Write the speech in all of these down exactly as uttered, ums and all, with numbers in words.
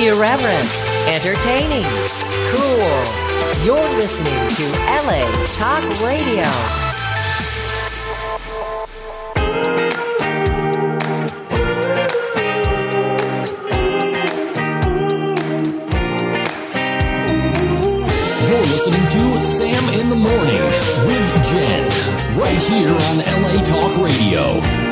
Irreverent, entertaining, cool. You're listening to L A Talk Radio. You're listening to Sam in the Morning with Jen, right here on L A Talk Radio.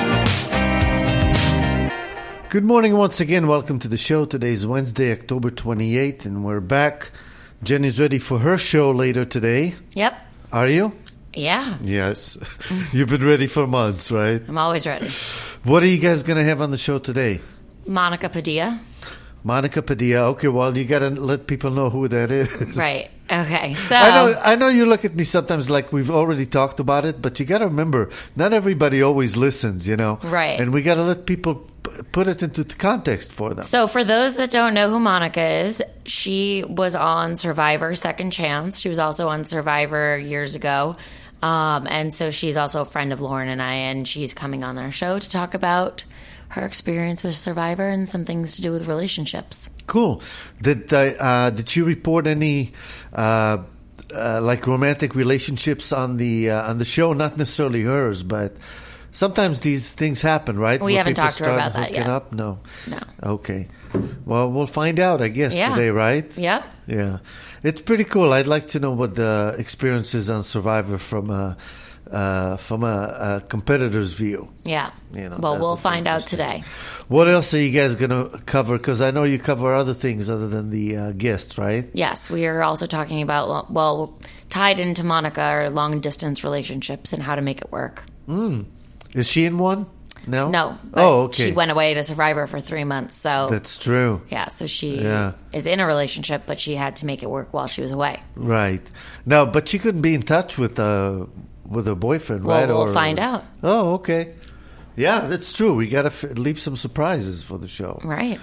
Good morning once again. Welcome to the show. Today is Wednesday, October twenty-eighth, and we're back. Jen is ready for her show later today. Yep. Are you? Yeah. Yes. You've been ready for months, right? I'm always ready. What are you guys going to have on the show today? Monica Padilla. Monica Padilla. Okay, well, you got to let people know who that is. Right. Okay. So I know I know you look at me sometimes like we've already talked about it, but you got to remember, not everybody always listens, you know? Right. And we got to let people p- put it into context for them. So for those that don't know who Monica is, she was on Survivor Second Chance. She was also on Survivor years ago. Um, and so she's also a friend of Lauren and I, and she's coming on our show to talk about her experience with Survivor and some things to do with relationships. Cool. Did uh, uh, did she report any uh, uh, like romantic relationships on the uh, on the show? Not necessarily hers, but sometimes these things happen, right? We Where haven't people talked to her start about that hooking yet. Up? No. No. Okay. Well, we'll find out, I guess, Yeah. today, right? Yep. Yeah. It's pretty cool. I'd like to know what the experience is on Survivor from a uh, from a, a competitor's view. Yeah. You know, well, that we'll would be find out interesting. today. What else are you guys going to cover? Because I know you cover other things other than the uh, guests, right? Yes, we are also talking about, well, tied into Monica, are long-distance relationships and how to make it work. Mm. Is she in one? No? No. but Oh, okay. She went away to Survivor for three months, so... That's true. Yeah, so she Yeah. is in a relationship, but she had to make it work while she was away. Right. No, but she couldn't be in touch with uh, with her boyfriend, Well, right? we'll Or- find out. Oh, okay. Yeah, that's true. We got to f- leave some surprises for the show. Right.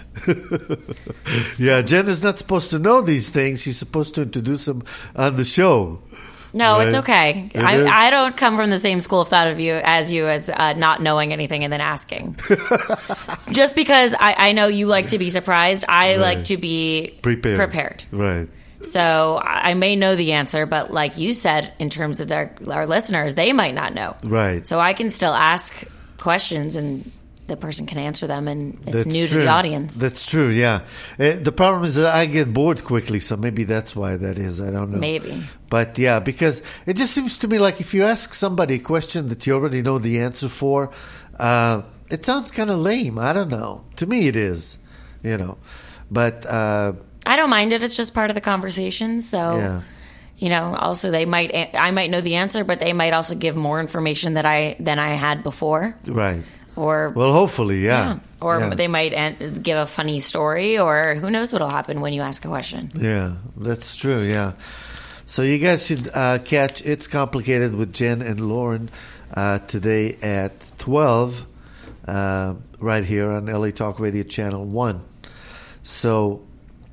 Yeah, Jen is not supposed to know these things. She's supposed to introduce them on the show. No, Right. it's okay. It I, is? I don't come from the same school of thought of you as you as uh, not knowing anything and then asking. Just because I, I know you like to be surprised, I Right. like to be Prepared. prepared. Right. So I I may know the answer, but like you said, in terms of their, our listeners, they might not know. Right. So I can still ask questions and the person can answer them, and it's That's new true. to the audience. That's true, yeah. Uh, the problem is that I get bored quickly, so maybe that's why that is. I don't know. Maybe. But yeah, because it just seems to me like if you ask somebody a question that you already know the answer for, uh, it sounds kind of lame. I don't know. To me, it is, you know. But uh, I don't mind it. It's just part of the conversation. So, yeah. you know, also they might, I might know the answer, but they might also give more information that I than I had before. Right. Or Well, hopefully, yeah. yeah. Or yeah. they might an- give a funny story, or who knows what'll happen when you ask a question. Yeah, that's true, yeah. So you guys should uh, catch It's Complicated with Jen and Lauren uh, today at twelve, uh, right here on L A Talk Radio Channel one. So,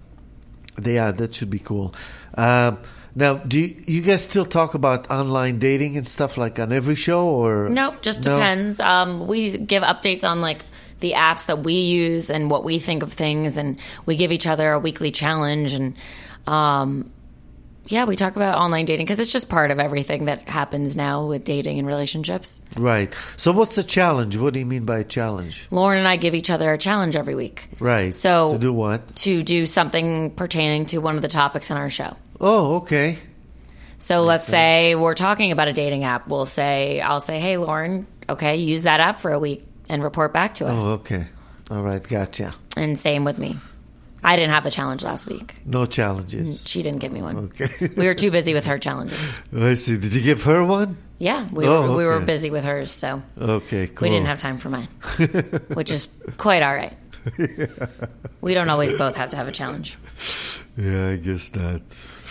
yeah, that should be cool. Uh, now, do you, you guys still talk about online dating and stuff like on every show? Or No, just No? depends. Um, we give updates on like the apps that we use and what we think of things, and we give each other a weekly challenge. And um, yeah, we talk about online dating because it's just part of everything that happens now with dating and relationships. Right. So what's the challenge? What do you mean by a challenge? Lauren and I give each other a challenge every week. Right. So To do what? To do something pertaining to one of the topics on our show. Oh, okay. So let's say we're talking about a dating app. We'll say, I'll say, hey, Lauren, okay, use that app for a week and report back to us. Oh, okay. All right, gotcha. And same with me. I didn't have the challenge last week. No challenges. She didn't give me one. Okay. We were too busy with her challenges. I see. Did you give her one? Yeah, we, Oh, were, we were okay. busy with hers, so Okay, cool. we didn't have time for mine, which is quite all right. We don't always both have to have a challenge. Yeah, I guess not.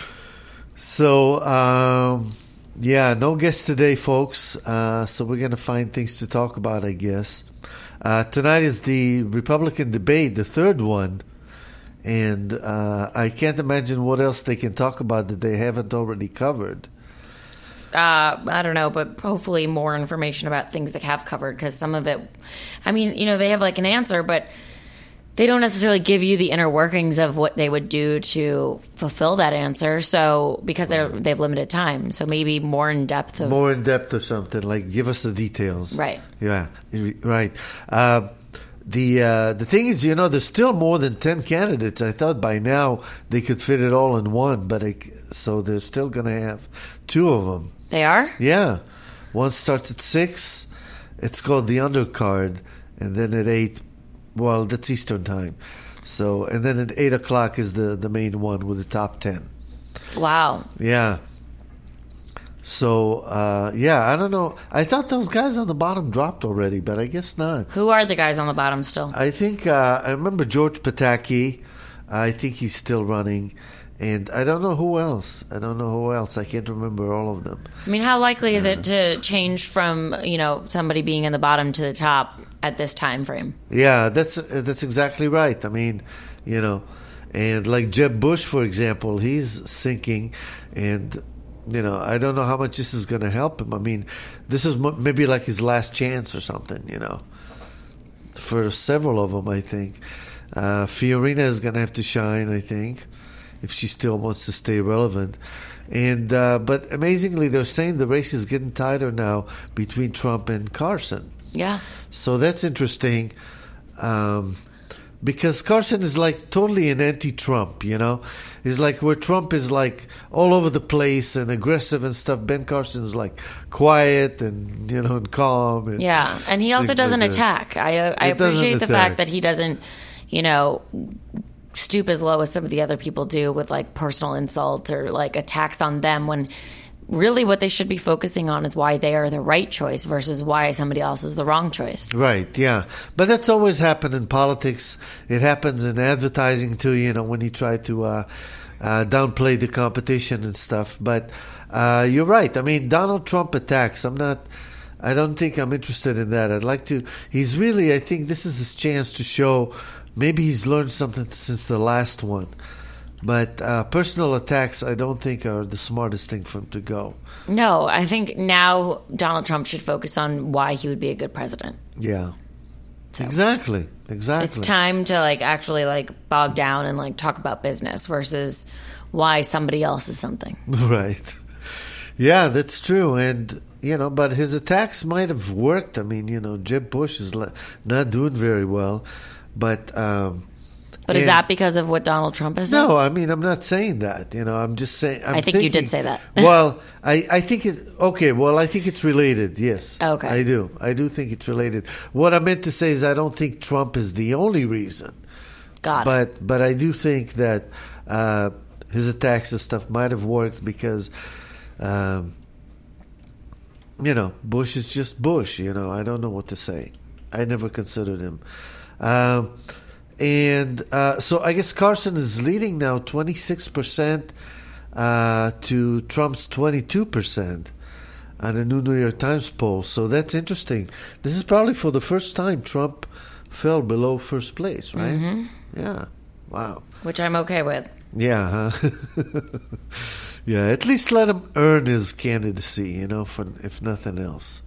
So, um, yeah, no guests today, folks. Uh, so we're going to find things to talk about, I guess. Uh, tonight is the Republican debate, the third one. And uh, I can't imagine what else they can talk about that they haven't already covered. Uh, I don't know, but hopefully more information about things they have covered, because some of it, I mean, you know, they have like an answer, but they don't necessarily give you the inner workings of what they would do to fulfill that answer. So because they're they have limited time, so maybe more in depth of more in depth or something, like give us the details. Right. Yeah. Right. Uh, the uh, the thing is, you know, there's still more than ten candidates. I thought by now they could fit it all in one, but it, so they're still going to have two of them. They are? Yeah. One starts at six. It's called the undercard, and then at eight. Well, that's Eastern time. So, and then at eight o'clock is the, the main one with the top ten. Wow. Yeah. So, uh, yeah, I don't know. I thought those guys on the bottom dropped already, but I guess not. Who are the guys on the bottom still? I think, uh, I remember George Pataki. I think he's still running. And I don't know who else. I don't know who else. I can't remember all of them. I mean, how likely is it to change from, you know, somebody being in the bottom to the top at this time frame? Yeah, that's that's exactly right. I mean, you know, and like Jeb Bush, for example, he's sinking, and you know, I don't know how much this is going to help him. I mean, this is m- maybe like his last chance or something, you know, for several of them, I think. Uh, Fiorina is going to have to shine, I think, if she still wants to stay relevant. And uh, but amazingly, they're saying the race is getting tighter now between Trump and Carson. Yeah. So that's interesting, um, because Carson is like totally an anti-Trump, you know? He's like where Trump is like all over the place and aggressive and stuff. Ben Carson is like quiet and, you know, and calm. And yeah, and he also doesn't like attack. I, uh, I appreciate the attack. fact that he doesn't, you know, stoop as low as some of the other people do with like personal insults or like attacks on them, when really what they should be focusing on is why they are the right choice versus why somebody else is the wrong choice. Right, yeah. But that's always happened in politics. It happens in advertising too, you know, when you try to uh, uh, downplay the competition and stuff. But uh, you're right. I mean, Donald Trump attacks. I'm not... I don't think I'm interested in that. I'd like to... He's really... I think this is his chance to show... Maybe he's learned something since the last one. But uh, personal attacks, I don't think, are the smartest thing for him to go. No, I think now Donald Trump should focus on why he would be a good president. Yeah, so exactly, exactly. It's time to like actually like bog down and like talk about business versus why somebody else is something. Right. Yeah, that's true, and you know, but his attacks might have worked. I mean, you know, Jeb Bush is not doing very well, but. Um, But is that because of what Donald Trump has done? No, I mean, I'm not saying that. You know, I'm just saying... I'm I think thinking, you did say that. Well, I, I think it... Okay, well, I think it's related, yes. Okay. I do. I do think it's related. What I meant to say is I don't think Trump is the only reason. Got but, it. But I do think that uh, his attacks and stuff might have worked because, um, you know, Bush is just Bush, you know. I don't know what to say. I never considered him. Um And uh, so I guess Carson is leading now twenty-six percent uh, to Trump's twenty-two percent on a new New York Times poll. So that's interesting. This is probably for the first time Trump fell below first place, right? Mm-hmm. Yeah. Wow. Which I'm okay with. Yeah. Huh? Yeah. At least let him earn his candidacy, you know, for if nothing else.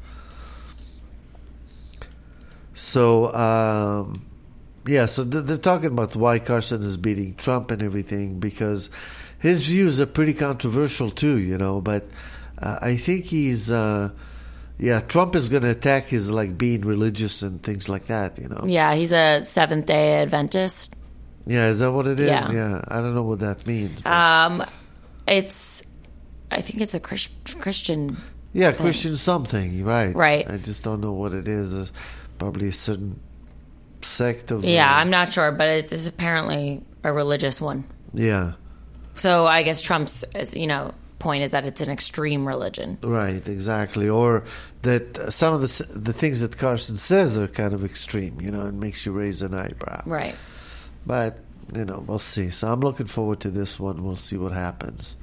So, um... yeah, so they're talking about why Carson is beating Trump and everything because his views are pretty controversial too, you know. But uh, I think he's, uh, yeah, Trump is going to attack his like being religious and things like that, you know. Yeah, he's a Seventh Day Adventist. Yeah, is that what it is? Yeah, yeah I don't know what that means. But. Um, it's, I think it's a Chris, Christian. Yeah, thing. Christian something, right? Right. I just don't know what it is. It's probably a certain. Sect of yeah uh, I'm not sure, but it's, it's apparently a religious one. Yeah. So I guess Trump's, you know, point is that it's an extreme religion. Right, exactly. Or that some of the the things that Carson says are kind of extreme, you know, and makes you raise an eyebrow. Right. But, you know, we'll see. So I'm looking forward to this one. We'll see what happens.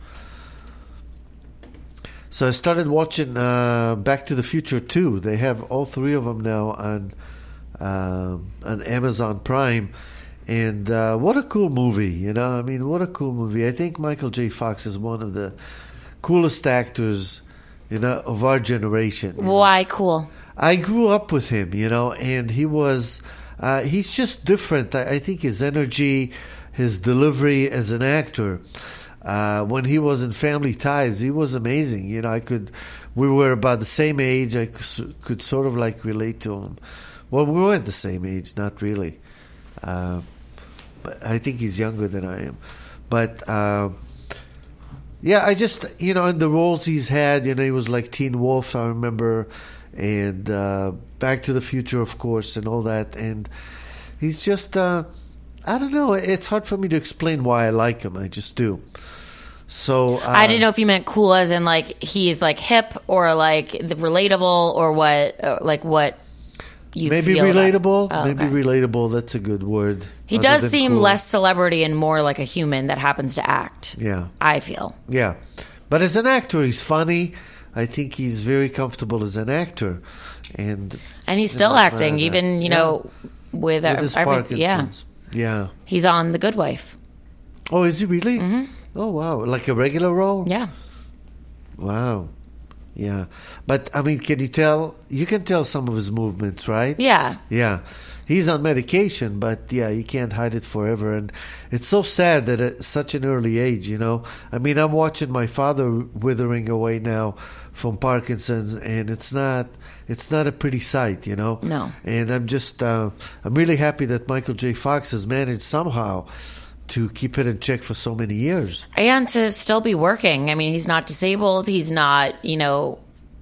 So I started watching uh, Back to the Future two. They have all three of them now on uh, on Amazon Prime. And uh, what a cool movie, you know? I mean, what a cool movie. I think Michael J. Fox is one of the coolest actors, you know, of our generation. Why cool? I grew up with him, you know, and he was Uh, he's just different. I, I think his energy, his delivery as an actor. Uh, when he was in Family Ties, he was amazing. You know, I could, we were about the same age. I could, could sort of like relate to him. Well, we weren't the same age, not really. Uh, but I think he's younger than I am. But uh, yeah, I just, you know, in the roles he's had, you know, he was like Teen Wolf, I remember, and uh, Back to the Future, of course, and all that. And he's just, uh, I don't know. It's hard for me to explain why I like him. I just do. So uh, I didn't know if you meant cool as in like he's like hip or like the relatable or what, or like what you maybe feel relatable. about. Oh, maybe okay. relatable. That's a good word. He does seem cool. Less celebrity and more like a human that happens to act. Yeah, I feel. Yeah, but as an actor, he's funny. I think he's very comfortable as an actor, and and he's still acting, even you yeah. know with, with his every, Parkinson's. Yeah, yeah. He's on The Good Wife. Oh, is he really? Mm-hmm. Oh, wow. Like a regular role? Yeah. Wow. Yeah. But, I mean, can you tell? You can tell some of his movements, right? Yeah. Yeah. He's on medication, but, yeah, you can't hide it forever. And it's so sad that at such an early age, you know? I mean, I'm watching my father withering away now from Parkinson's, and it's not... It's not a pretty sight, you know? No. And I'm just... Uh, I'm really happy that Michael J. Fox has managed somehow to keep it in check for so many years. And to still be working. I mean, he's not disabled. He's not, you know,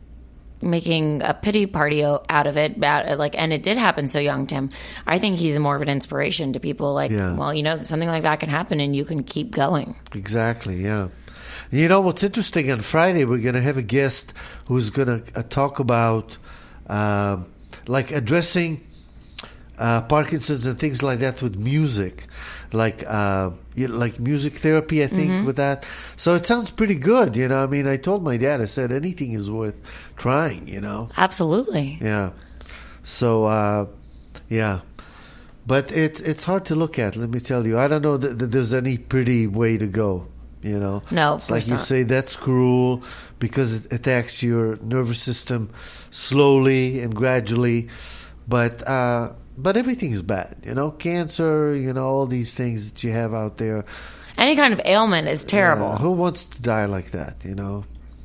making a pity party out of it. Like, and it did happen so young to him. I think he's more of an inspiration to people. Like, yeah. well, you know, something like that can happen and you can keep going. Exactly, yeah. You know, what's interesting, on Friday we're going to have a guest who's going to uh, talk about, uh, like, addressing uh, Parkinson's and things like that with music. Like uh, like music therapy, I think, mm-hmm. with that. So it sounds pretty good, you know. I mean, I told my dad, I said, anything is worth trying, you know. Absolutely. Yeah. So, uh, yeah. But it's it's hard to look at, let me tell you. I don't know that, that there's any pretty way to go, you know. No, it's like not. You say, that's cruel because it attacks your nervous system slowly and gradually. But... Uh, But everything is bad, you know, cancer, you know, all these things that you have out there. Any kind of ailment is terrible. Yeah, who wants to die like that, you know?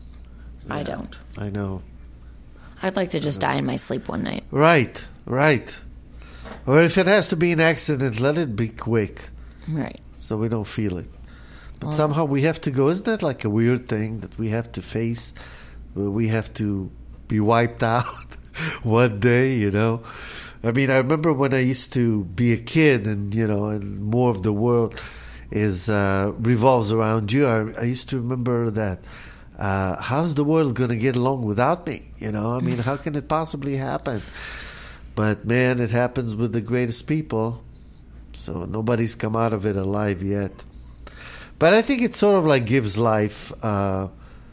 I yeah, don't. I know. I'd like to just die in my sleep one night. Right, right. Or if it has to be an accident, let it be quick. Right. So we don't feel it. But well, somehow we have to go. Isn't that like a weird thing that we have to face? Where we have to be wiped out one day, you know? I mean, I remember when I used to be a kid, and you know, and more of the world is uh, revolves around you. I, I used to remember that. Uh, how's the world going to get along without me? You know, I mean, how can it possibly happen? But man, it happens with the greatest people. So nobody's come out of it alive yet. But I think it sort of like gives life uh,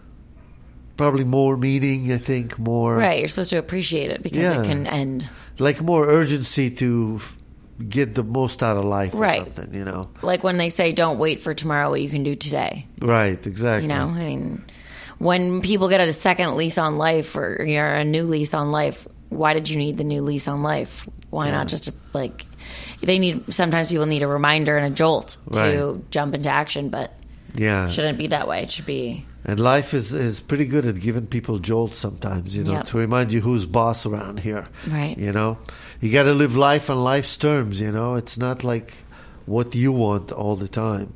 probably more meaning. I think more. Right, you're supposed to appreciate it because yeah. it can end. Like more urgency to f- get the most out of life or right. something, you know. Like when they say, don't wait for tomorrow, what you can do today. Right, exactly. You know, I mean, when people get a second lease on life or you know, a new lease on life, why did you need the new lease on life? Why yeah. not just, like, they need, sometimes people need a reminder and a jolt right. to jump into action, but yeah. it shouldn't be that way. It should be... And life is, is pretty good at giving people jolts sometimes, you know, yep. to remind you who's boss around here. Right. You know, you got to live life on life's terms, you know. It's not like what you want all the time.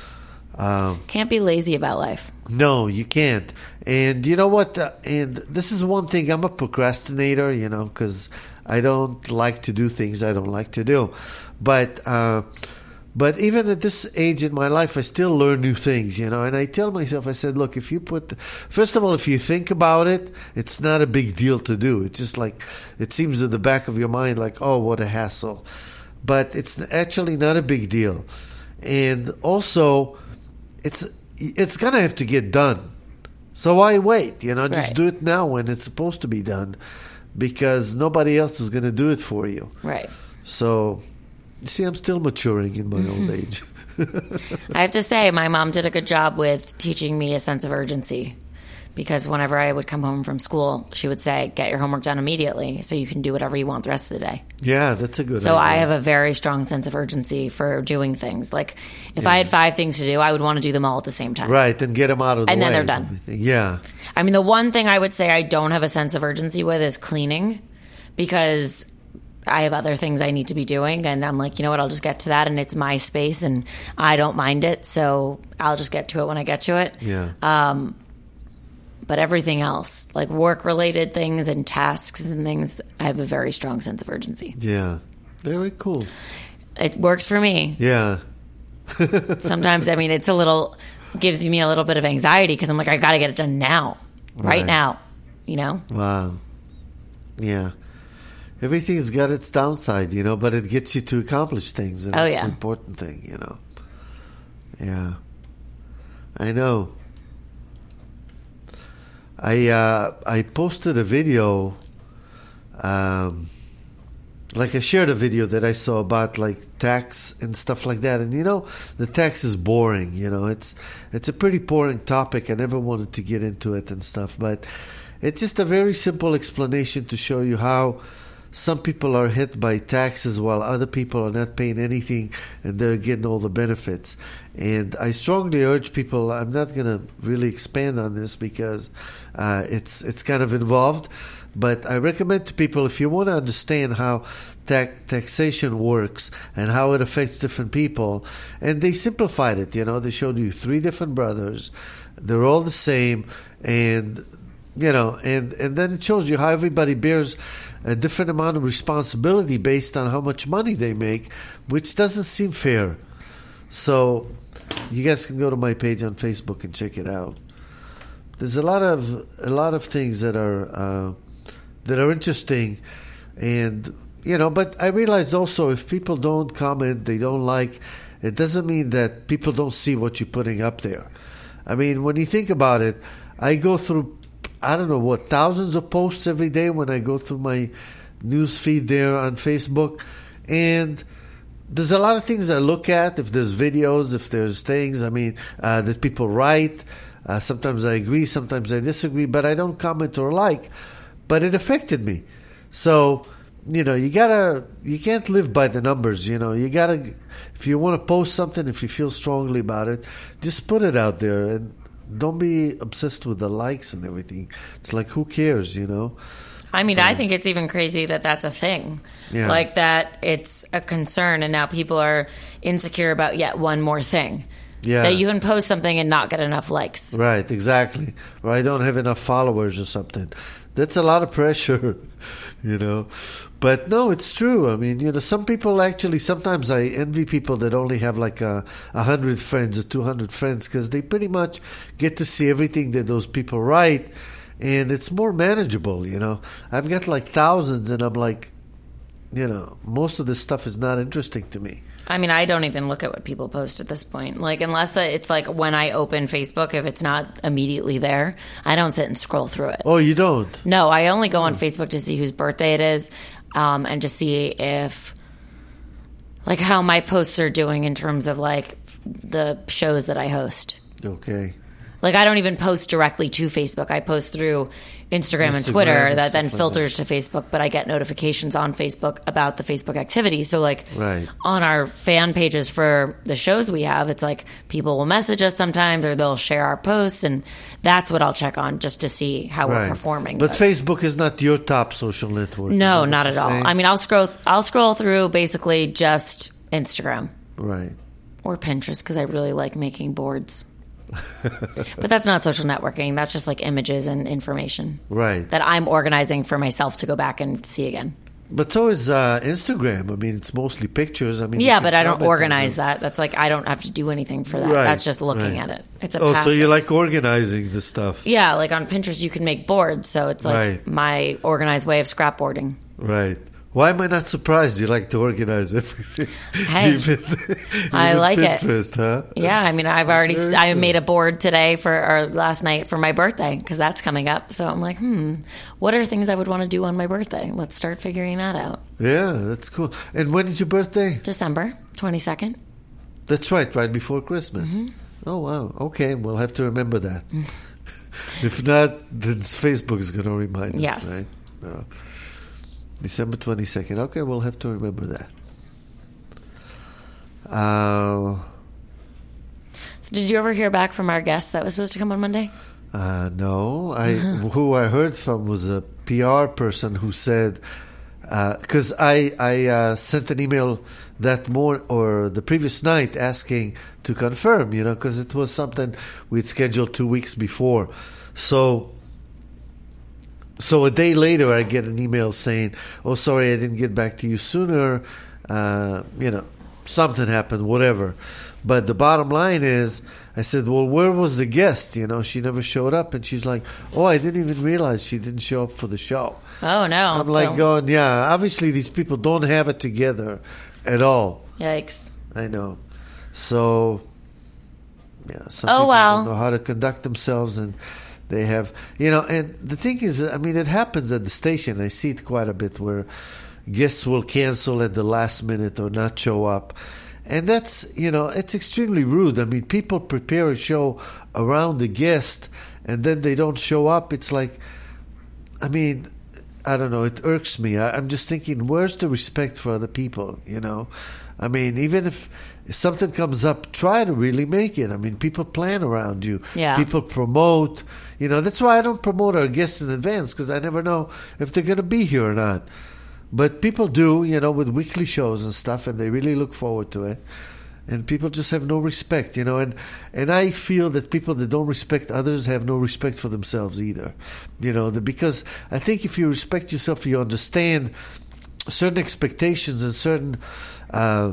Um, can't be lazy about life. No, you can't. And you know what? Uh, and this is one thing. I'm a procrastinator, you know, because I don't like to do things I don't like to do. But... Uh, But even at this age in my life, I still learn new things, you know. And I tell myself, I said, look, if you put... The, first of all, if you think about it, it's not a big deal to do. It's just like... It seems in the back of your mind like, oh, what a hassle. But it's actually not a big deal. And also, it's it's going to have to get done. So why wait? You know, just right. do it now when it's supposed to be done. Because nobody else is going to do it for you. Right. So... You see, I'm still maturing in my old age. I have to say, my mom did a good job with teaching me a sense of urgency because whenever I would come home from school, she would say, get your homework done immediately so you can do whatever you want the rest of the day. Yeah, that's a good So idea. I have a very strong sense of urgency for doing things. Like, if Yeah. I had five things to do, I would want to do them all at the same time. Right, and get them out of the And way. then they're done. Yeah. I mean, the one thing I would say I don't have a sense of urgency with is cleaning, because I have other things I need to be doing, and I'm like, you know what, I'll just get to that, and it's my space, and I don't mind it, so I'll just get to it when I get to it. Yeah. Um, but everything else, like work-related things and tasks and things, I have a very strong sense of urgency. Yeah. Very cool. It works for me. Yeah. Sometimes, I mean, it's a little, gives me a little bit of anxiety, because I'm like, I got to get it done now, right, Right. now, you know? Wow. Yeah. Everything's got its downside, you know, but it gets you to accomplish things, and Oh, that's yeah. the important thing, you know. Yeah. I know. I uh, I posted a video, um, like I shared a video that I saw about like tax and stuff like that, and you know, the tax is boring. You know, it's it's a pretty boring topic. I never wanted to get into it and stuff, but it's just a very simple explanation to show you how some people are hit by taxes while other people are not paying anything and they're getting all the benefits. And I strongly urge people, I'm not going to really expand on this because uh, it's it's kind of involved, but I recommend to people, if you want to understand how ta- taxation works and how it affects different people, and they simplified it, you know, they showed you three different brothers, they're all the same, and you know, and, and then it shows you how everybody bears a different amount of responsibility based on how much money they make, which doesn't seem fair. So you guys can go to my page on Facebook and check it out. There's a lot of a lot of things that are uh, that are interesting, and you know. But I realize also, if people don't comment, they don't like, it doesn't mean that people don't see what you're putting up there. I mean, when you think about it, I go through, I don't know what, thousands of posts every day when I go through my news feed there on Facebook. And there's a lot of things I look at, if there's videos, if there's things, I mean, uh, that people write. Uh, sometimes I agree, sometimes I disagree, but I don't comment or like. But it affected me. So, you know, you gotta, you can't live by the numbers, you know. You gotta, if you want to post something, if you feel strongly about it, just put it out there and don't be obsessed with the likes and everything. It's like, who cares, you know? I mean, I think it's even crazy that that's a thing. Yeah. Like that it's a concern, and now people are insecure about yet one more thing. Yeah. That you can post something and not get enough likes. Right, exactly. Or I don't have enough followers or something. That's a lot of pressure, you know. But no, it's true. I mean, you know, some people actually, sometimes I envy people that only have like a, a hundred friends or two hundred friends, because they pretty much get to see everything that those people write, and it's more manageable, you know. I've got like thousands, and I'm like, you know, most of this stuff is not interesting to me. I mean, I don't even look at what people post at this point. Like, unless it's like when I open Facebook, if it's not immediately there, I don't sit and scroll through it. Oh, you don't? No, I only go on Facebook to see whose birthday it is, um, and to see if, like, how my posts are doing in terms of, like, the shows that I host. Okay. Like, I don't even post directly to Facebook. I post through Instagram, and Instagram Twitter and that stuff then like filters to Facebook, but I get notifications on Facebook about the Facebook activity. So, like, Right. on our fan pages for the shows we have, it's like people will message us sometimes, or they'll share our posts, and that's what I'll check on just to see how we're Right. performing. But Facebook is not your top social network. is that No, what not you're at all. saying? I mean, I'll scroll. I'll scroll through basically just Instagram Right. or Pinterest because I really like making boards. But that's not social networking. That's just like images and information Right. that I'm organizing for myself to go back and see again. But so is uh, Instagram. I mean, it's mostly pictures. I mean, you Yeah, can but I don't comment on organize them. that. That's like I don't have to do anything for that. Right, That's just looking right. at it. It's a Oh, so passive. you like organizing the stuff. Yeah, like on Pinterest you can make boards, so it's like Right. my organized way of scrapboarding. Right. Why am I not surprised? You like to organize everything. Hey, even, I even like it. Pinterest, huh? Yeah, I mean, I've already very I cool. made a board today for or last night for my birthday because that's coming up. So I'm like, hmm, what are things I would want to do on my birthday? Let's start figuring that out. Yeah, that's cool. And when is your birthday? December twenty-second. That's right, right before Christmas. Mm-hmm. Oh, wow. Okay, we'll have to remember that. If not, then Facebook is going to remind us, Yes. right? No. December twenty-second. Okay, we'll have to remember that. Uh, So did you ever hear back from our guest that was supposed to come on Monday? uh, no, I who I heard from was a P R person who said, because I I uh, sent an email that morning or the previous night asking to confirm, you know, because it was something we'd scheduled two weeks before. So, so a day later, I get an email saying, "Oh, sorry, I didn't get back to you sooner. Uh, you know, something happened, whatever." But the bottom line is, I said, "Well, where was the guest? You know, she never showed up." And she's like, "Oh, I didn't even realize she didn't show up for the show." Oh, no. I'm So- like going, yeah, obviously these people don't have it together at all. Yikes. I know. So, yeah, some Oh, people well. don't know how to conduct themselves, and they have, you know, and the thing is, I mean, it happens at the station. I see it quite a bit where guests will cancel at the last minute or not show up. And that's, you know, it's extremely rude. I mean, people prepare a show around the guest, and then they don't show up. It's like, I mean, I don't know. It irks me. I, I'm just thinking, where's the respect for other people, you know? I mean, even if, if something comes up, try to really make it. I mean, people plan around you. Yeah. People promote. You know, that's why I don't promote our guests in advance, because I never know if they're going to be here or not. But people do, you know, with weekly shows and stuff, and they really look forward to it. And people just have no respect, you know. And, and I feel that people that don't respect others have no respect for themselves either. You know, the, because I think if you respect yourself, you understand certain expectations and certain uh,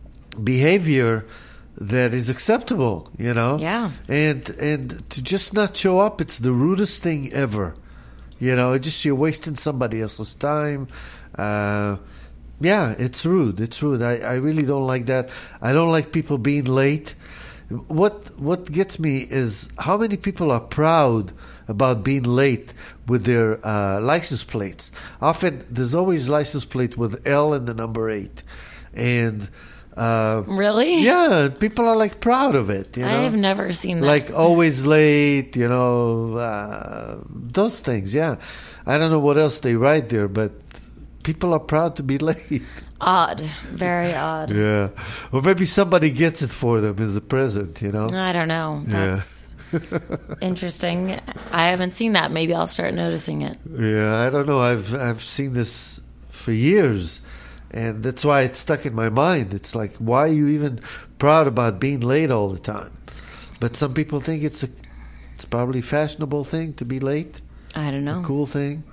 behavior that is acceptable, you know. Yeah. And and to just not show up, it's the rudest thing ever. You know, it just you're wasting somebody else's time. Uh, yeah, it's rude. It's rude. I, I really don't like that. I don't like people being late. What what gets me is how many people are proud about being late with their uh, license plates. Often there's always license plate with L and the number eight, and uh, Really? yeah, people are like proud of it. You know? I have never seen that. Like always late, you know, uh, those things. Yeah, I don't know what else they write there, but people are proud to be late. Odd. Very odd. Yeah, or maybe somebody gets it for them as a present. You know. I don't know. That's interesting. I haven't seen that. Maybe I'll start noticing it. Yeah, I don't know. I've I've seen this for years, and that's why it's stuck in my mind. It's like, why are you even proud about being late all the time? But some people think it's a it's probably a fashionable thing to be late. I don't know. A cool thing.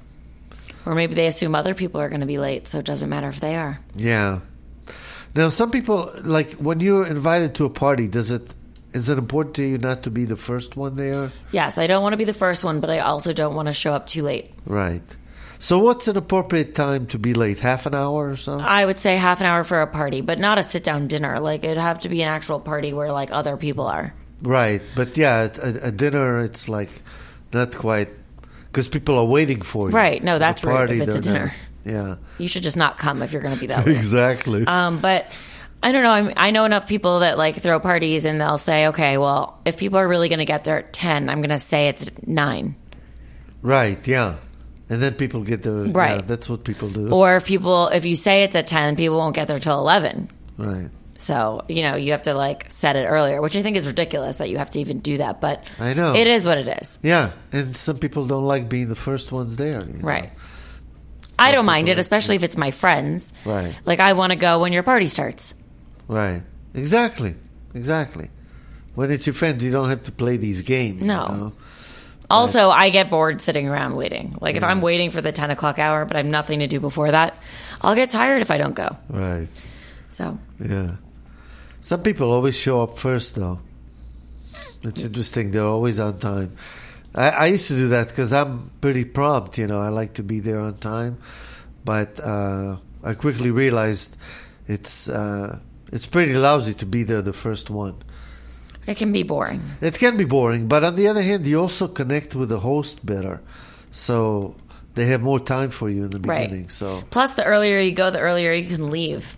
Or maybe they assume other people are going to be late, so it doesn't matter if they are. Yeah. Now, some people, like when you're invited to a party, does it is it important to you not to be the first one there? Yes, I don't want to be the first one, but I also don't want to show up too late. Right. So what's an appropriate time to be late? Half an hour or so? I would say half an hour for a party, but not a sit-down dinner. Like, it'd have to be an actual party where, like, other people are. Right. But, yeah, a, a dinner, it's like not quite... Because people are waiting for you. Right. No, that's The party, rude if it's a they're dinner. not- Yeah. You should just not come if you're going to be that late. Exactly. Um, but I don't know. I, mean, I know enough people that like throw parties and they'll say, okay, well, if people are really going to get there at ten, I'm going to say it's nine. Right, yeah. And then people get there. Right. Yeah, that's what people do. Or if people, if you say it's at ten, people won't get there till eleven. Right. So, you know, you have to like set it earlier, which I think is ridiculous that you have to even do that. But I know. it is what it is. Yeah. And some people don't like being the first ones there. you know. Right. I don't mind it, especially if it's my friends. Right. Like, I want to go when your party starts. Right. Exactly. Exactly. When it's your friends, you don't have to play these games. No. You know? Also, I get bored sitting around waiting. Like, if Yeah. I'm waiting for the ten o'clock hour, but I have nothing to do before that, I'll get tired if I don't go. Right. So, Yeah. Some people always show up first, though. It's interesting. They're always on time. I, I used to do that because I'm pretty prompt, you know. I like to be there on time. But uh, I quickly realized it's uh, it's pretty lousy to be there the first one. it can be boring. It can be boring, but on the other hand, you also connect with the host better. So they have more time for you in the Right. beginning. So Plus, the earlier you go, the earlier you can leave.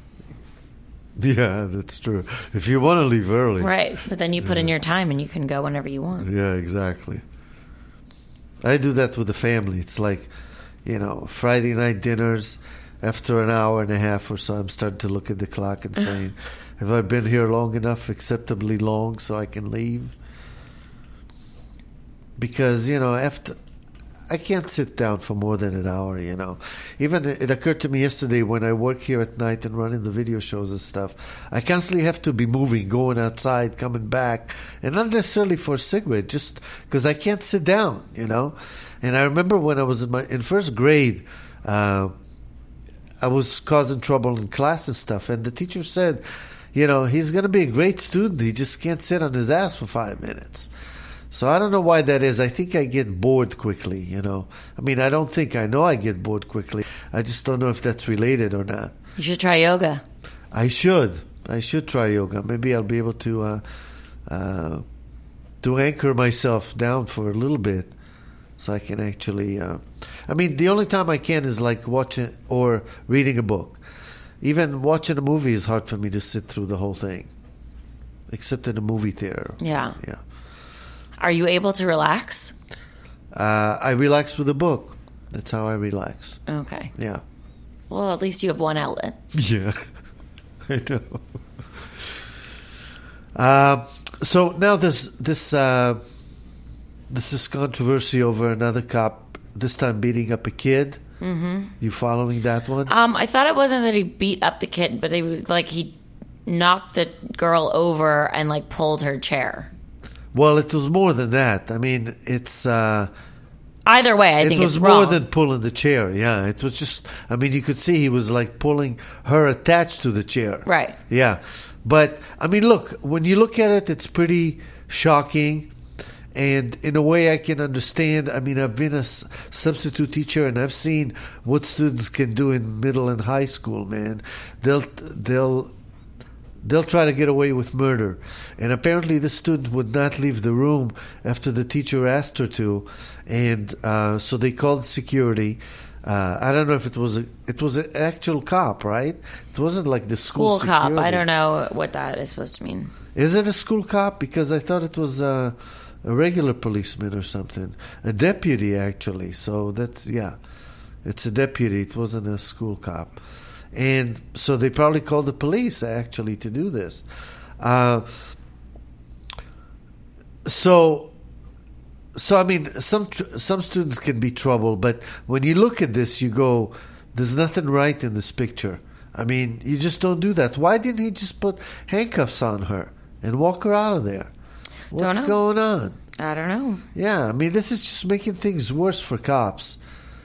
yeah, that's true. If you want to leave early. Right. But then you put in your time and you can go whenever you want. Yeah, exactly. I do that with the family. It's like, you know, Friday night dinners. After an hour and a half or so, I'm starting to look at the clock and saying, have I been here long enough, acceptably long, so I can leave? Because, you know, after I can't sit down for more than an hour, you know. Even it occurred to me yesterday when I work here at night and running the video shows and stuff, I constantly have to be moving, going outside, coming back, and not necessarily for a cigarette, just because I can't sit down, you know. And I remember when I was in, my, in first grade, uh, I was causing trouble in class and stuff, and the teacher said, you know, he's going to be a great student. He just can't sit on his ass for five minutes. So I don't know why that is. I think I get bored quickly, you know. I mean, I don't think. I know I get bored quickly. I just don't know if that's related or not. You should try yoga. I should. I should try yoga. Maybe I'll be able to uh, uh, to anchor myself down for a little bit so I can actually... Uh, I mean, the only time I can is like watching or reading a book. Even watching a movie is hard for me to sit through the whole thing, except in a movie theater. Yeah. Yeah. Are you able to relax? Uh, I relax with a book. That's how I relax. Okay. Yeah. Well, at least you have one outlet. Yeah. I know. Uh, so now there's this, uh, this is controversy over another cop this time beating up a kid. Mm-hmm. You following that one? Um, I thought it wasn't that he beat up the kid, but it was like he knocked the girl over and like pulled her chair. Well, it was more than that. I mean, it's... Uh, Either way, I it think was it's more wrong. than pulling the chair. Yeah, it was just... I mean, you could see he was like pulling her attached to the chair. Right. Yeah. But, I mean, look, when you look at it, it's pretty shocking. And in a way I can understand. I mean, I've been a s- substitute teacher and I've seen what students can do in middle and high school, man. They'll... they'll They'll try to get away with murder. And apparently this student would not leave the room after the teacher asked her to. And uh, so they called security. Uh, I don't know if it was a, it was an actual cop, right? It wasn't like the school, School cop. security. I don't know what that is supposed to mean. Is it a school cop? Because I thought it was a, a regular policeman or something. A deputy, actually. So that's, yeah. It's a deputy. It wasn't a school cop. And so they probably called the police, actually, to do this. Uh, so, so I mean, some tr- some students can be trouble, but when you look at this, you go, there's nothing right in this picture. I mean, you just don't do that. Why didn't he just put handcuffs on her and walk her out of there? What's going on? I don't know. Yeah, I mean, this is just making things worse for cops.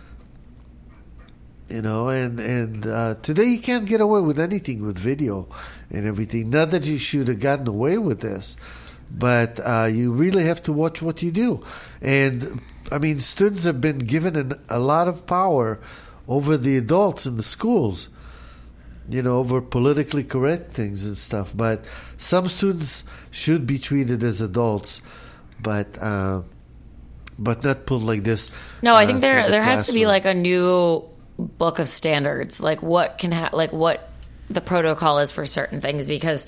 You know, and, and uh, today you can't get away with anything with video and everything. Not that you should have gotten away with this, but uh, you really have to watch what you do. And, I mean, students have been given an, a lot of power over the adults in the schools, you know, over politically correct things and stuff. But some students should be treated as adults, but uh, but not put like this. No, I uh, think there through the there has to be classroom. like a new book of standards, like what can ha- like what the protocol is for certain things, because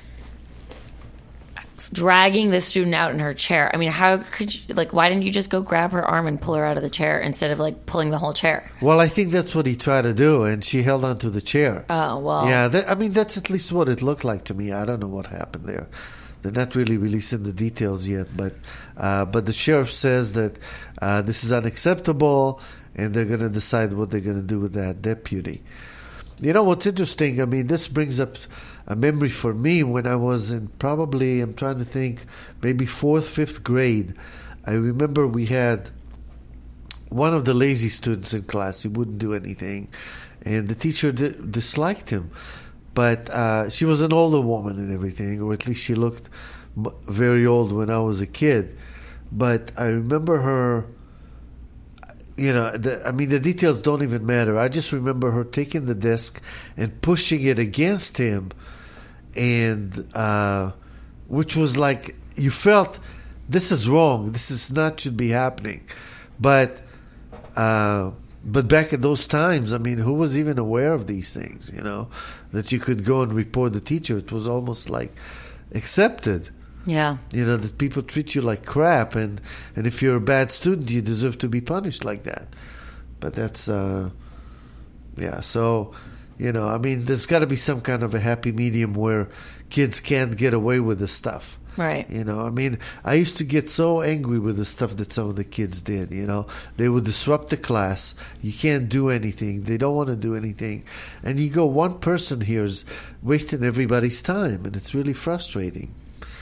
dragging the student out in her chair, I mean, how could you, like, why didn't you just go grab her arm and pull her out of the chair instead of like pulling the whole chair? Well, I think that's what he tried to do, and she held on to the chair. Oh, well. Yeah, that, I mean, that's at least what it looked like to me. I don't know what happened there. They're not really releasing the details yet, but uh, but the sheriff says that uh, this is unacceptable, and they're going to decide what they're going to do with that deputy. You know what's interesting? I mean, this brings up a memory for me when I was in probably, I'm trying to think, maybe fourth, fifth grade. I remember we had one of the lazy students in class. He wouldn't do anything, and the teacher di- disliked him. But uh, she was an older woman and everything, or at least she looked m- very old when I was a kid. But I remember her... You know, the, I mean, the details don't even matter. I just remember her taking the desk and pushing it against him, and uh, which was like, you felt, this is wrong. This is not should be happening. But uh, but back at those times, I mean, who was even aware of these things? You know, that you could go and report the teacher. It was almost like accepted. Yeah. You know, that people treat you like crap, and, and if you're a bad student, you deserve to be punished like that. But that's, uh, yeah, so, you know, I mean, there's got to be some kind of a happy medium where kids can't get away with this stuff. Right. You know, I mean, I used to get so angry with the stuff that some of the kids did, you know. They would disrupt the class. You can't do anything. They don't want to do anything. And you go, one person here is wasting everybody's time, and it's really frustrating.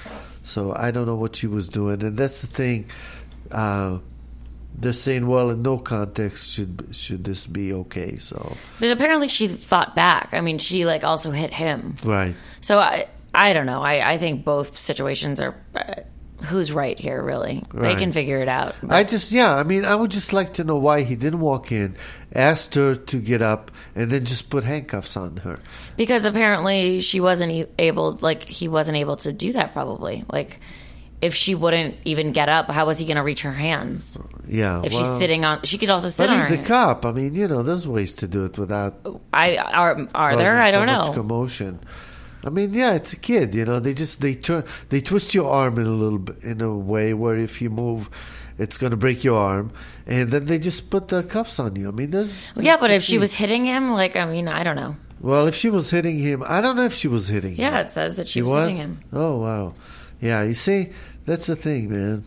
So I don't know what she was doing. And that's the thing. Uh, they're saying, well, in no context should should this be okay. So, but apparently she fought back. I mean, she like also hit him. Right. So I I don't know. I, I think both situations are uh, who's right here. Really, Right. they can figure it out. But I just, yeah, I mean, I would just like to know why he didn't walk in, asked her to get up, and then just put handcuffs on her. because apparently she wasn't e- able, like he wasn't able to do that. Probably, like if she wouldn't even get up, how was he going to reach her hands? Yeah. If well, she's sitting on, she could also sit But on he's her a hand. cop. I mean, you know, there's ways to do it without I are are there? causing I so don't much know. commotion. I mean, yeah, it's a kid. You know, they just they turn they twist your arm in a little bit in a way where if you move, it's going to break your arm, and then they just put the cuffs on you. I mean, there's, there's Yeah, but if she was techniques. hitting him, like I mean, I don't know. Well, if she was hitting him, I don't know if she was hitting him. Yeah, it says that she, She was, was? hitting him. Oh, wow. Yeah, you see, that's the thing, man.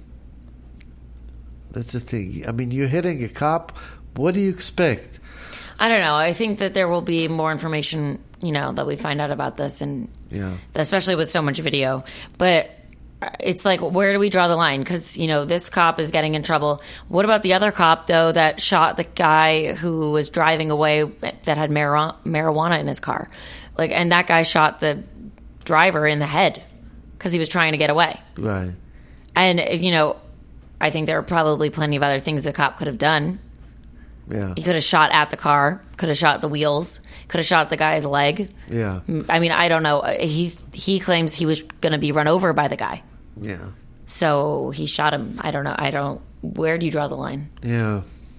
That's the thing. I mean, you're hitting a cop. What do you expect? I don't know. I think that there will be more information, you know, that we find out about this, and Yeah. especially with so much video. But it's like, where do we draw the line? Because, you know, this cop is getting in trouble. What about the other cop, though, that shot the guy who was driving away that had marijuana, marijuana in his car? Like, and that guy shot the driver in the head because he was trying to get away. Right. And, you know, I think there are probably plenty of other things the cop could have done. Yeah. He could have shot at the car, could have shot the wheels, could have shot the guy's leg. Yeah. I mean, I don't know. He he claims he was going to be run over by the guy. Yeah. So he shot him. I don't know. I don't. Where do you draw the line? Yeah.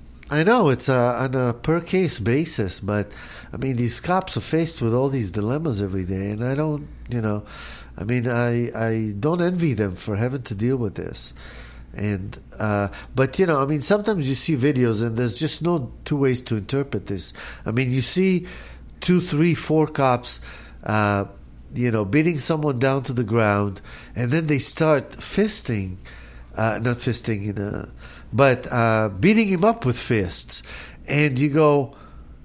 I know it's uh, on a per case basis, but I mean, these cops are faced with all these dilemmas every day, and I don't, you know, I mean, I I don't envy them for having to deal with this. And uh, but you know, I mean, sometimes you see videos, and there's just no two ways to interpret this. I mean, you see two, three, four cops, uh, you know, beating someone down to the ground, and then they start fisting, uh, not fisting in a, but uh, beating him up with fists, and you go,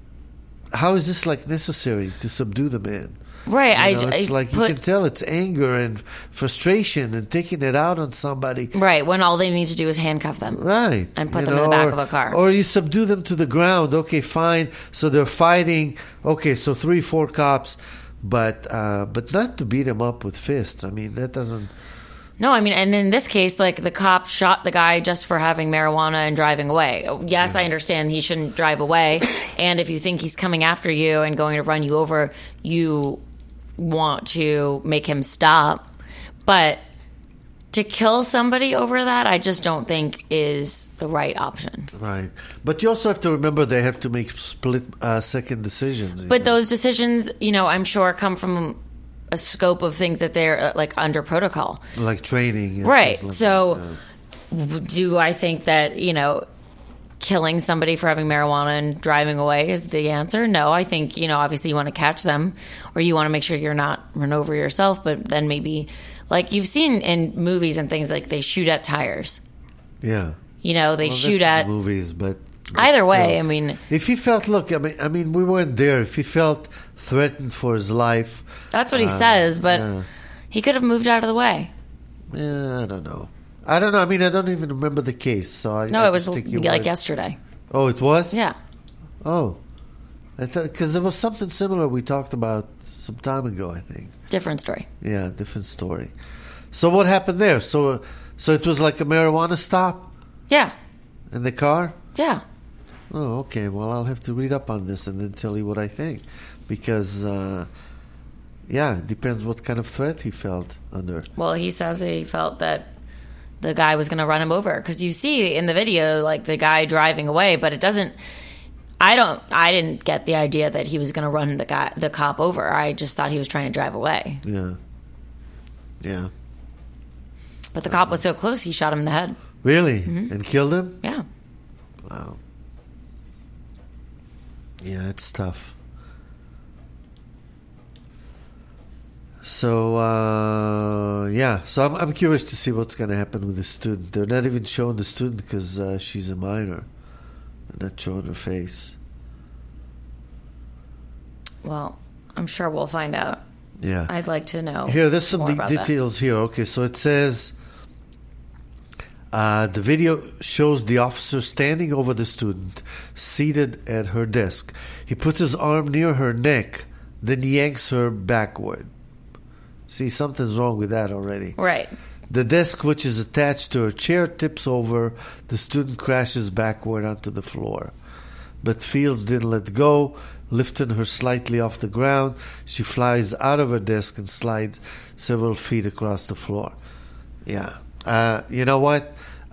how is this like necessary to subdue the man? Right. You know, I, it's I like put, you can tell it's anger and frustration and taking it out on somebody. right, when all they need to do is handcuff them. Right. And put You them in the back or- of a car. Or you subdue them to the ground. Okay, fine. So they're fighting. Okay, so three, four cops, but uh, but not to beat them up with fists. I mean, that doesn't... No, I mean, and in this case, like the cop shot the guy just for having marijuana and driving away. Yes, I understand he shouldn't drive away. And if you think he's coming after you and going to run you over, you want to make him stop. But to kill somebody over that, I just don't think is the right option. Right. But you also have to remember they have to make split uh, second decisions. you But know. those decisions, you know, I'm sure come from a scope of things that they're uh, like under protocol. Like training. and Right. things like So that, yeah. do I think that, you know, killing somebody for having marijuana and driving away is the answer? No, I think, you know, obviously you want to catch them or you want to make sure you're not run over yourself, but then maybe like you've seen in movies and things like they shoot at tires. Yeah. You know, they Well, shoot that's at in the movies, but, but either way. still. I mean, If he felt, look, I mean, I mean, we weren't there. If he felt threatened for his life, that's what he uh, says, but yeah. he could have moved out of the way. Yeah, I don't know. I don't know. I mean, I don't even remember the case. So I No, I it was just take your like word. yesterday. Oh, it was. Yeah. Oh, I thought because there was something similar we talked about some time ago. I think. Different story. Yeah, different story. So what happened there? So, so it was like a marijuana stop Yeah. in the car. Yeah. Oh, okay. Well, I'll have to read up on this and then tell you what I think, because uh, yeah, it depends what kind of threat he felt under. Well, he says he felt that the guy was going to run him over because you see in the video like the guy driving away, but it doesn't. I don't. I didn't get the idea that he was going to run the guy, the cop over. I just thought he was trying to drive away. Yeah, yeah. But the cop was so close, he shot him in the head. Really? Mm-hmm. And killed him? Yeah. Wow. Yeah, it's tough. So, uh, yeah. So I'm, I'm curious to see what's going to happen with the student. They're not even showing the student because uh, she's a minor. They're not showing her face. Well, I'm sure we'll find out. Yeah. I'd like to know. Here, there's some more de- about details here. Okay, so it says uh, the video shows the officer standing over the student, seated at her desk. He puts his arm near her neck, then yanks her backward. See, something's wrong with that already. Right. The desk, which is attached to her chair, tips over. The student crashes backward onto the floor. But Fields didn't let go, lifting her slightly off the ground. She flies out of her desk and slides several feet across the floor. Yeah. Uh, you know what?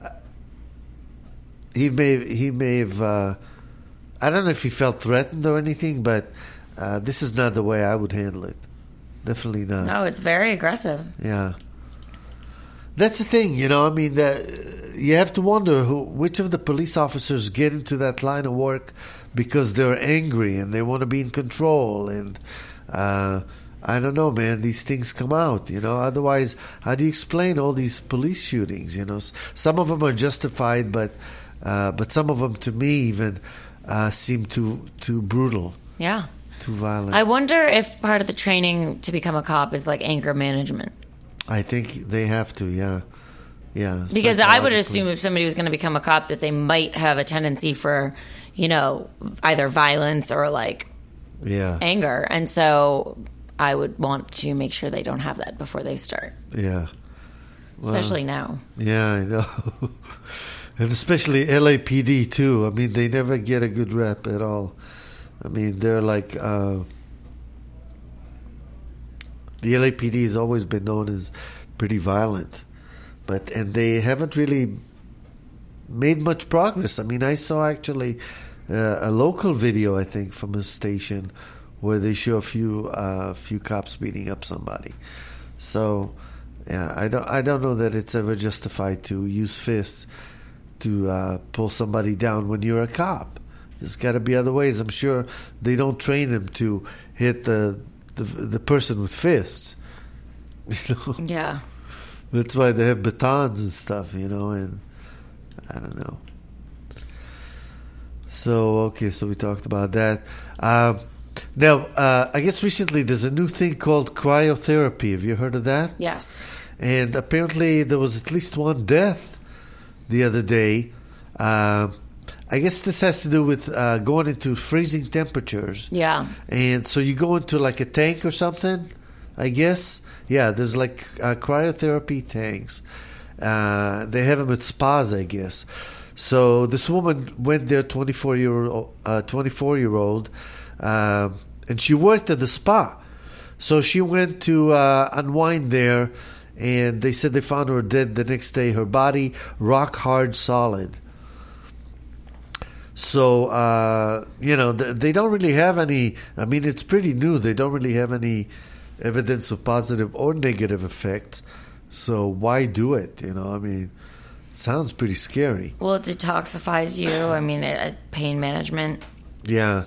He may, he may have... Uh, I don't know if he felt threatened or anything, but uh, this is not the way I would handle it. Definitely not. No, it's very aggressive. Yeah. That's the thing, you know, I mean, the, you have to wonder who, which of the police officers get into that line of work because they're angry and they want to be in control. And uh, I don't know, man, these things come out, you know. Otherwise, how do you explain all these police shootings, you know? Some of them are justified, but uh, but some of them, to me, even uh, seem too too brutal. Yeah. Too violent. I wonder if part of the training to become a cop is like anger management. I think they have to, yeah. Yeah. Because I would assume if somebody was going to become a cop that they might have a tendency for, you know, either violence or like yeah. anger. And so I would want to make sure they don't have that before they start. Yeah. Especially well, now. Yeah, I know. And especially L A P D too. I mean, they never get a good rep at all. I mean, they're like... Uh, the L A P D has always been known as pretty violent. But and they haven't really made much progress. I mean, I saw actually uh, a local video, I think, from a station where they show a few uh, few cops beating up somebody. So, yeah, I don't I don't know that it's ever justified to use fists to uh, pull somebody down when you're a cop. There's got to be other ways. I'm sure they don't train them to hit the the, the person with fists. You know? Yeah. That's why they have batons and stuff, you know, and I don't know. So, okay, so we talked about that. Um, now, uh, I guess recently there's a new thing called cryotherapy. Have you heard of that? Yes. And apparently there was at least one death the other day. Uh, I guess this has to do with uh, going into freezing temperatures. Yeah. And so you go into like a tank or something, I guess. Yeah, there's like uh, cryotherapy tanks. Uh, they have them at spas, I guess. So this woman went there, twenty-four year old, uh, twenty-four year old, uh, and she worked at the spa. So she went to uh, unwind there, and they said they found her dead the next day. Her body rock hard, solid. So, uh, you know, th- they don't really have any, I mean, it's pretty new. They don't really have any evidence of positive or negative effects. So why do it? You know, I mean, it sounds pretty scary. Well, it detoxifies you. I mean, it, it, pain management. Yeah.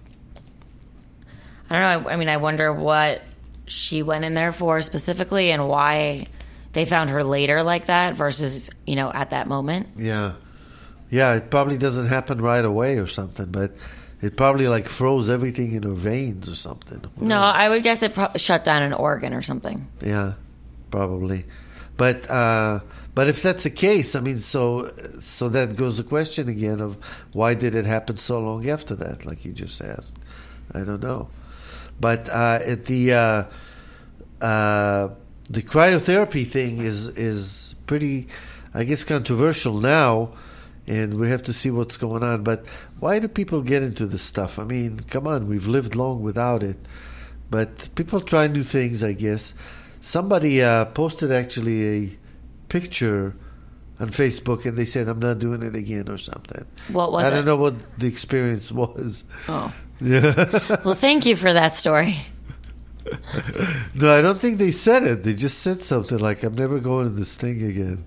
I don't know. I, I mean, I wonder what she went in there for specifically and why they found her later like that versus, you know, at that moment. Yeah. Yeah, it probably doesn't happen right away or something, but it probably like froze everything in her veins or something. No, I would guess it pro- shut down an organ or something. Yeah, probably. But uh, but if that's the case, I mean, so so that goes the question again of why did it happen so long after that, like you just asked. I don't know. But uh, at the uh, uh, the cryotherapy thing is is pretty, I guess, controversial now. And we have to see what's going on. But why do people get into this stuff? I mean, come on, we've lived long without it. But people try new things, I guess. Somebody uh, posted actually a picture on Facebook, and they said, I'm not doing it again or something. What was I it? I don't know what the experience was. Oh. Yeah. Well, thank you for that story. No, I don't think they said it. They just said something like, I'm never going to this thing again.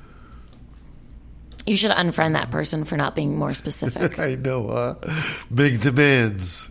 You should unfriend that person for not being more specific. I know, huh? Big demands.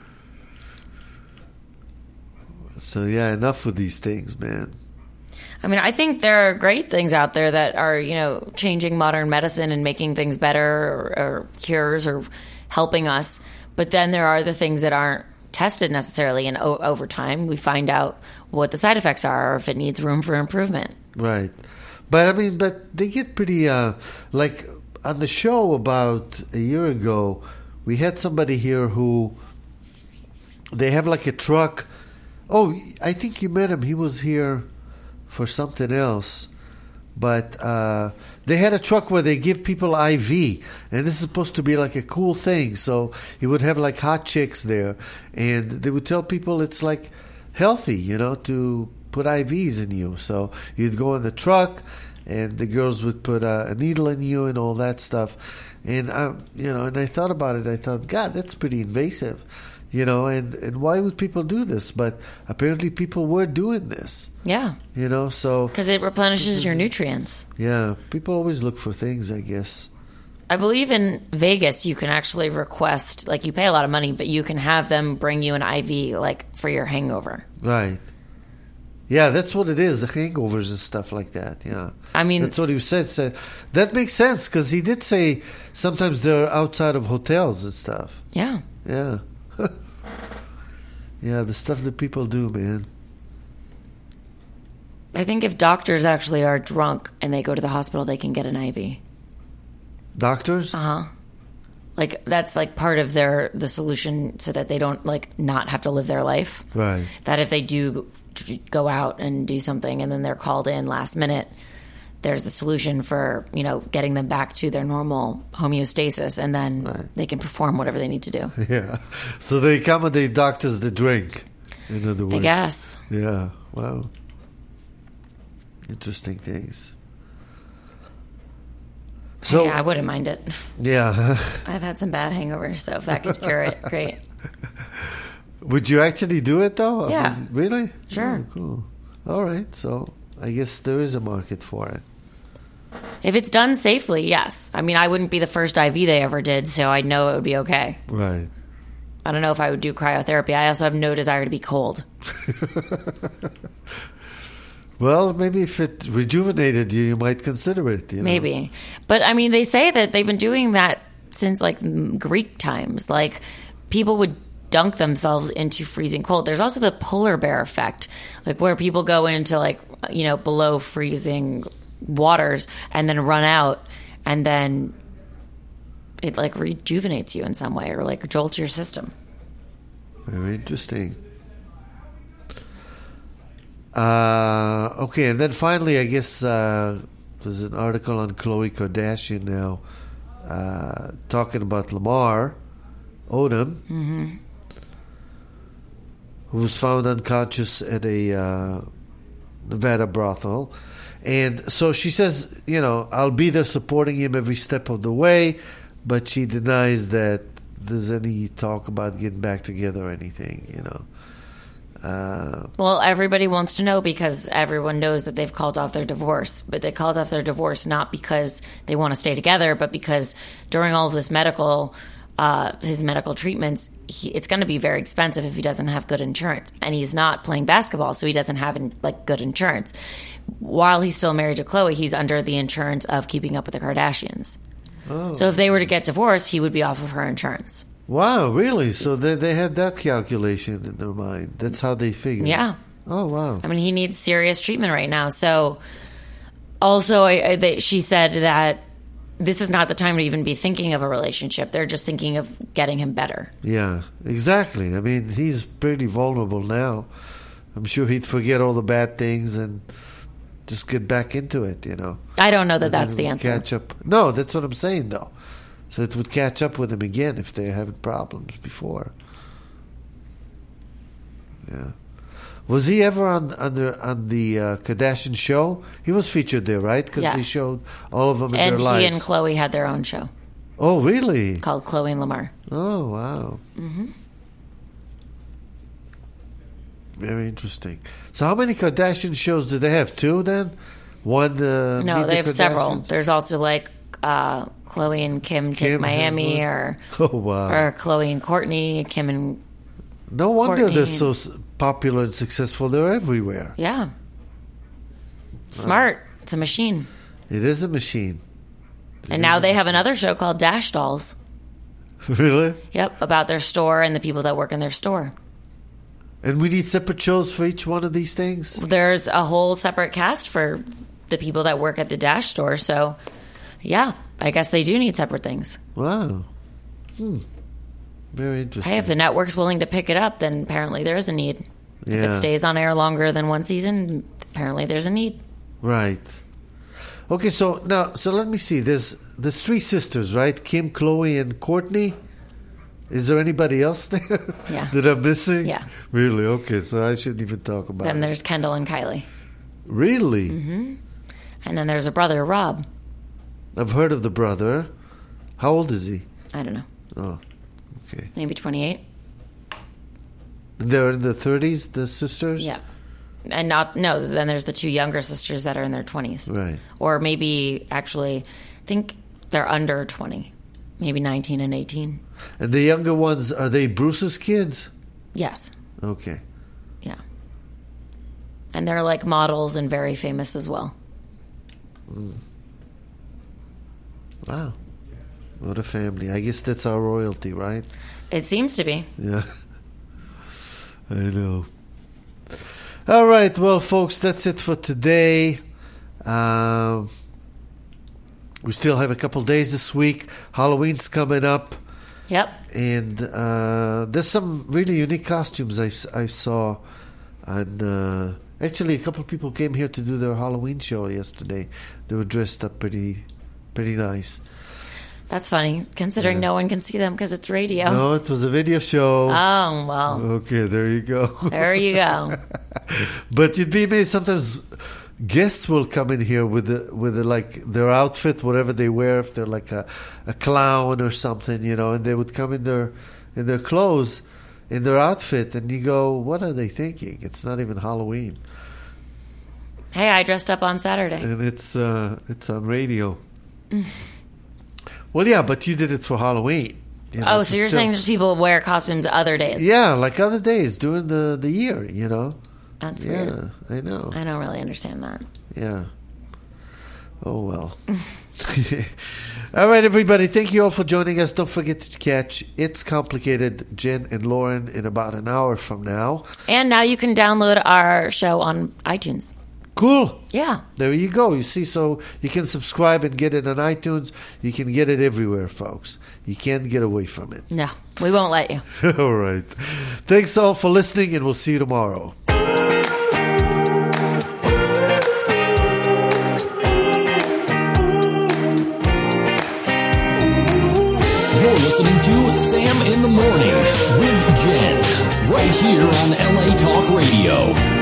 So, yeah, enough with these things, man. I mean, I think there are great things out there that are, you know, changing modern medicine and making things better, or, or cures, or helping us. But then there are the things that aren't tested necessarily, and o- over time we find out what the side effects are, or if it needs room for improvement. Right. But, I mean, but they get pretty, uh, like, on the show about a year ago, we had somebody here who, they have like a truck. Oh, I think you met him. He was here for something else. But uh, they had a truck where they give people I V. And this is supposed to be like a cool thing. So he would have like hot chicks there. And they would tell people it's like healthy, you know, to put I Vs in you. So you'd go in the truck and the girls would put a, a needle in you and all that stuff. And, I, you know, and I thought about it. I thought, God, that's pretty invasive. You know, and, and why would people do this? But apparently people were doing this. Yeah. You know, so... Because it replenishes your nutrients. Yeah. People always look for things, I guess. I believe in Vegas you can actually request, like you pay a lot of money, but you can have them bring you an I V, like, for your hangover. Right. Yeah, that's what it is, the hangovers and stuff like that, yeah. I mean... That's what he said. said. That makes sense, because he did say sometimes they're outside of hotels and stuff. Yeah. Yeah. Yeah, the stuff that people do, man. I think if doctors actually are drunk and they go to the hospital, they can get an I V. Doctors? Uh-huh. Like, that's like part of their the solution so that they don't, like, not have to live their life. Right. That if they do go out and do something and then they're called in last minute, there's the solution for, you know, getting them back to their normal homeostasis, and then right. they can perform whatever they need to do. Yeah. So they accommodate doctors that drink, in other words. I guess. Yeah. Wow. Interesting things. So yeah, I wouldn't mind it. Yeah. I've had some bad hangovers, so if that could cure it, great. Would you actually do it, though? Yeah. I mean, really? Sure. Oh, cool. All right. So I guess there is a market for it. If it's done safely, yes. I mean, I wouldn't be the first I V they ever did, so I'd know it would be okay. Right. I don't know if I would do cryotherapy. I also have no desire to be cold. Well, maybe if it rejuvenated you, you might consider it. You know? Maybe. But, I mean, they say that they've been doing that since, like, Greek times. Like, people would dunk themselves into freezing cold. There's also the polar bear effect, like, where people go into, like, you know, below freezing waters and then run out, and then it, like, rejuvenates you in some way, or, like, jolts your system. Very interesting. Uh, okay, and then finally, I guess uh, there's an article on Khloe Kardashian now uh, talking about Lamar Odom, mm-hmm. who was found unconscious at a uh, Nevada brothel. And so she says, you know, I'll be there supporting him every step of the way, but she denies that there's any talk about getting back together or anything, you know. Uh, well, everybody wants to know because everyone knows that they've called off their divorce. But they called off their divorce not because they want to stay together, but because during all of this medical, uh, his medical treatments, he, it's going to be very expensive if he doesn't have good insurance. And he's not playing basketball, so he doesn't have in, like good insurance. While he's still married to Khloe, he's under the insurance of Keeping Up with the Kardashians. oh. So if they were to get divorced, he would be off of her insurance. Wow, really? So they they had that calculation in their mind. That's how they figured. Yeah. Oh, wow. I mean, he needs serious treatment right now. So also, I, I, they, she said that this is not the time to even be thinking of a relationship. They're just thinking of getting him better. Yeah, exactly. I mean, he's pretty vulnerable now. I'm sure he'd forget all the bad things and just get back into it, you know. I don't know that And that's then the it would answer. Catch up. No, that's what I'm saying, though. So it would catch up with him again if they're having problems before. Yeah. Was he ever on on the, on the uh, Kardashian show? He was featured there, right? Because Yes. they showed all of them in And their he lives. and Khloe had their own show Oh, really? called Khloe and Lamar. Oh, wow. Mm-hmm. Very interesting. So how many Kardashian shows do they have? Two then? One? Uh, No, Meet they the have several. Kardashians? There's also like uh, Chloe and Kim take Kim has Miami, one? or Oh, wow. or Chloe and Courtney, Kim and No wonder Courtney they're and- so s- popular and successful. They're everywhere. yeah. Smart. It's a machine. It is a machine. And now they have another show called Dash Dolls. Really? Yep, about their store and the people that work in their store. And we need separate shows for each one of these things? There's a whole separate cast for the people that work at the Dash store. So, yeah, I guess they do need separate things. Wow. Hmm. Very interesting. Hey, if the network's willing to pick it up, then apparently there is a need. If Yeah. it stays on air longer than one season, apparently there's a need. Right. Okay, so now, so let me see. There's there's three sisters, right? Kim, Chloe, and Courtney. Is there anybody else there Yeah. that I'm missing? Yeah. Really? Okay, so I shouldn't even talk about Then it. there's Kendall and Kylie. Really? Mm-hmm. And then there's a brother, Rob. I've heard of the brother. How old is he? I don't know, Oh, okay. maybe twenty-eight. And they're in the thirties, the sisters? Yeah. And not, no, then there's the two younger sisters that are in their twenties. Right. Or maybe, actually, I think they're under twenty. Maybe nineteen and eighteen. And the younger ones, are they Bruce's kids? Yes. Okay. Yeah. And they're like models and very famous as well. Wow. What a family. I guess that's our royalty, right? It seems to be. Yeah. I know. All right. Well, folks, that's it for today. Um, we still have a couple days this week. Halloween's coming up. Yep. And uh, there's some really unique costumes I, I saw. And uh, actually, a couple of people came here to do their Halloween show yesterday. They were dressed up pretty, pretty nice. That's funny, considering Yeah. no one can see them because it's radio. No, it was a video show. Oh, well, Okay, there you go. there you go. But you'd be amazed. Sometimes guests will come in here with the, with the, like their outfit, whatever they wear. If they're like a, a clown or something, you know, and they would come in their in their clothes, in their outfit, and you go, "What are they thinking? It's not even Halloween." Hey, I dressed up on Saturday. And it's uh, it's on radio. Well, yeah, but you did it for Halloween. You know, Oh, it's so you're still- saying just people wear costumes other days? Yeah, like other days during the, the year, you know. That's Yeah, weird. I know. I don't really understand that. Yeah. Oh, well. All right, everybody. Thank you all for joining us. Don't forget to catch It's Complicated, Jen and Lauren, in about an hour from now. And now you can download our show on iTunes. Cool. Yeah. There you go. You see, so you can subscribe and get it on iTunes. You can get it everywhere, folks. You can't get away from it. No, we won't let you. All right. Thanks all for listening, and we'll see you tomorrow. You're listening to Sam in the Morning with Jen, right here on L A Talk Radio.